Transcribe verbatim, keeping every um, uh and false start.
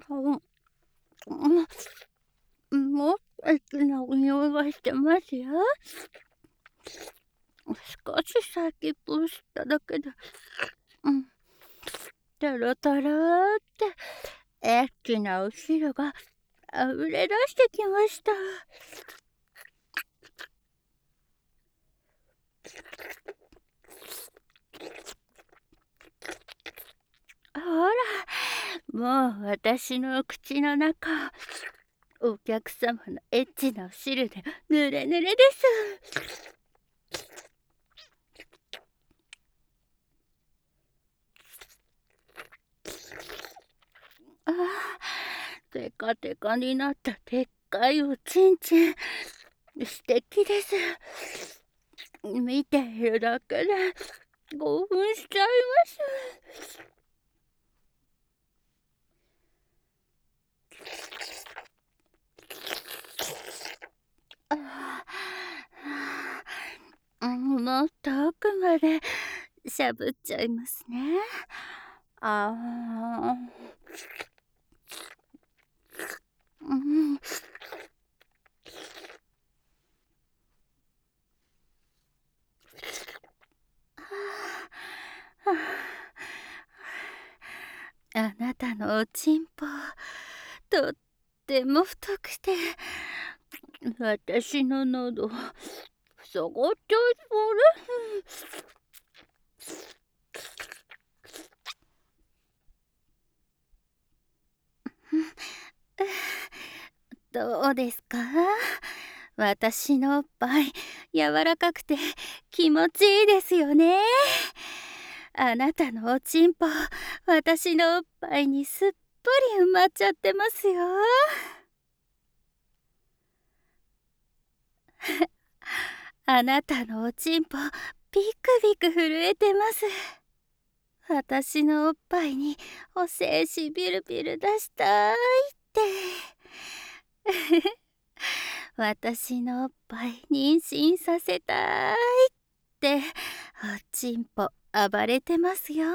うん、もう素敵なお匂いがしてますよ。少し先っぽを吸っただけで、うん、トロトロってエッチなお汁が溢れ出してきました。ほら、もう私の口の中、お客様のエッチなお汁でぬれぬれです。ああ、テカテカになったでっかいおちんちん、素敵です。見ているだけで興奮しちゃいます。ああ、もっと奥までしゃぶっちゃいますね。ああ、うん。あなたのおちんぽ、とっても太くて、私の喉、塞がっちゃいそうです。どうですか？私のおっぱい、柔らかくて気持ちいいですよね。あなたのおちんぽ、私のおっぱいにすっぽり埋まっちゃってますよ。あなたのおちんぽ、ビクビク震えてます。私のおっぱいにお精子ビルビル出したいって。私のおっぱい妊娠させたいっておちんぽ暴れてますよ。